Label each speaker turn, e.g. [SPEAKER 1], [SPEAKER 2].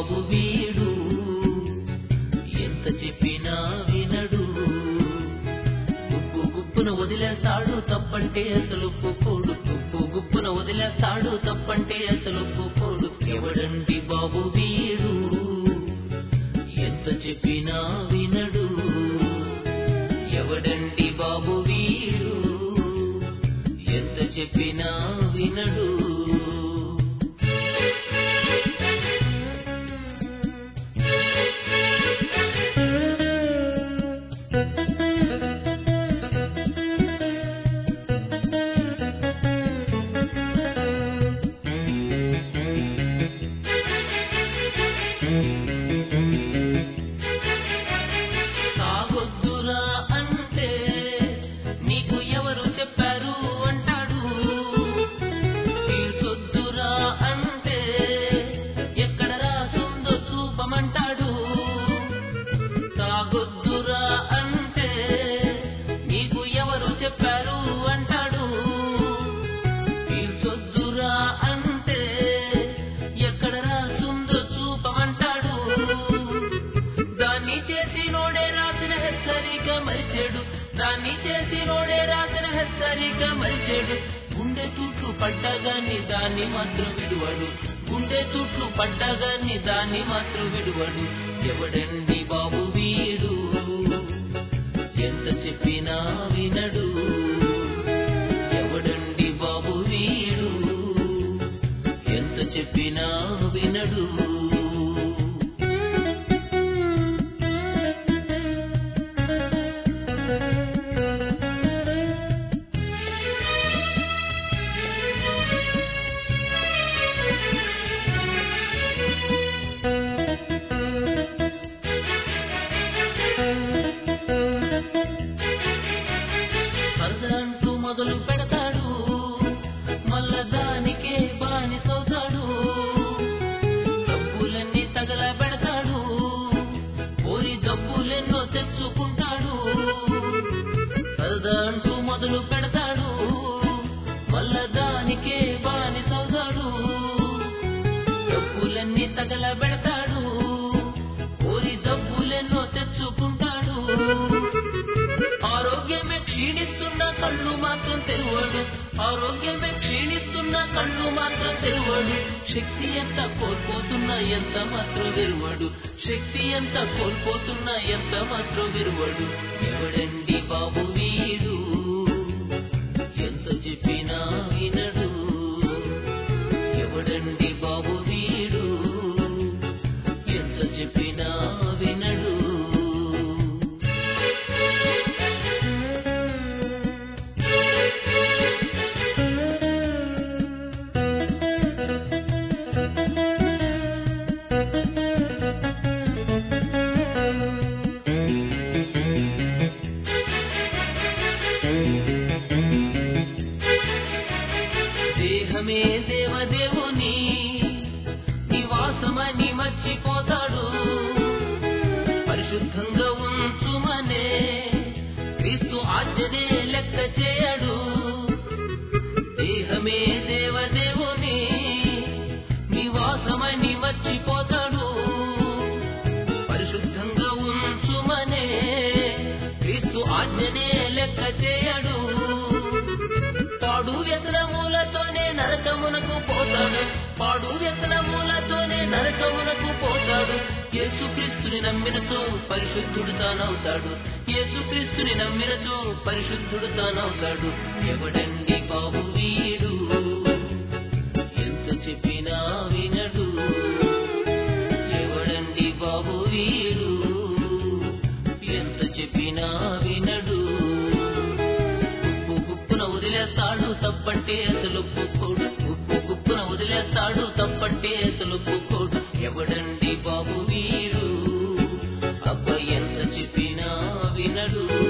[SPEAKER 1] బాబు వీడు ఎంత చెప్పినా వినడు గుప్పున వదిలేస్తాడు తప్పంటే అసలు ఒప్పుకోడు గుప్పున వదిలేస్తాడు తప్పంటే అసలు ఒప్పుకోడు ఎవడండి బాబు వీడు ఎంత చెప్పినా వినడు ఎవడండి బాబు వీడు ఎంత చెప్పినా వినడు తాగొద్దురా అంటే నీకు ఎవరు చెప్పారు అంటాడు తీర్చొద్దురా అంటే ఎక్కడ రాసుందో చూపమంటాడు తాగొద్దురా అంటే నీకు ఎవరు చెప్పారు అంటాడు తీర్చొద్దురా అంటే ఎక్కడ రాసుందో చూపమంటాడు దాన్ని చేసి నోడే రాసిన హెచ్చరిక మరిచేడు దాన్ని చేసి నోడే రాసిన హెచ్చరిక మరిచేడు గుండె చుట్లు పడ్డగాని దాన్ని మాత్రం విడువడు గుండె చుట్లు పడ్డగాని దాన్ని మాత్రం విడువడు ఎవడండి బాబు వీడు ఎంత చెప్పినా వినడు ఎవడండి బాబు వీడు ఎంత చెప్పినా వినడు సరదంటూ మొదలు పెడతాడు మళ్ళా దానికే బానిసవుతాడు డబ్బులన్నీ తగలబెడతాడు కోరి డబ్బులెన్నో తెచ్చుకుంటాడు సరదంటూ మొదలు పెడతాడు మళ్ళా దానికే బానిసవుతాడు డబ్బులన్నీ తగలబెడతాడు కోరి డబ్బులెన్నో తెచ్చుకుంటాడు ఆరోగ్యమే క్షీణిస్తున్న కళ్ళు మాత్రం తెరువడు ఆరోగ్యమే క్షీణిస్తున్న కళ్ళు మాత్రం తెరువడు శక్తి ఎంత కోల్పోతున్నా ఎంత మాత్రం విరువడు శక్తి ఎంత కోల్పోతున్నా ఎంత మాత్రం విరువడు ఎవడండి బాబు వీడు ఎంత చెప్పినా వినడు ఎవడండి బాబు వీడు ఎంత చెప్పినా వినడు దేహమే దేవదేవుని నివాసమని మర్చిపోతాడు పరిశుద్ధంగా ఉంచుమనే క్రీస్తు ఆజ్ఞనే లెక్క చేయడు దేహమే దేవదేవుని నివాసమని మర్చిపోతాడు పరిశుద్ధంగా ఉంచుమనే క్రీస్తు ఆజ్ఞనే లెక్క చేయడు పాడు వ్యసనములతోనే నరకమునకు పోతాడు పాడు వ్యసనములతోనే నరకమునకు పోతాడు యేసుక్రీస్తుని నమ్మినతో పరిశుద్ధుడు తానవుతాడు యేసుక్రీస్తుని నమ్మినతో పరిశుద్ధుడు తానవుతాడు ఎవడండి బాబు వీడు ఎంత చెప్పినా వినడు ఎవడండి బాబు వీడు ఎంత చెప్పినా వినడు గుప్పున వదిలేస్తాడు తప్పంటే అసలు ఒప్పుకోడు గుప్పున వదిలేస్తాడు తప్పంటే అసలు ఒప్పుకోడు ఎవడండి బాబు వీడు అబ్బాయి ఎంత చెప్పినా వినడు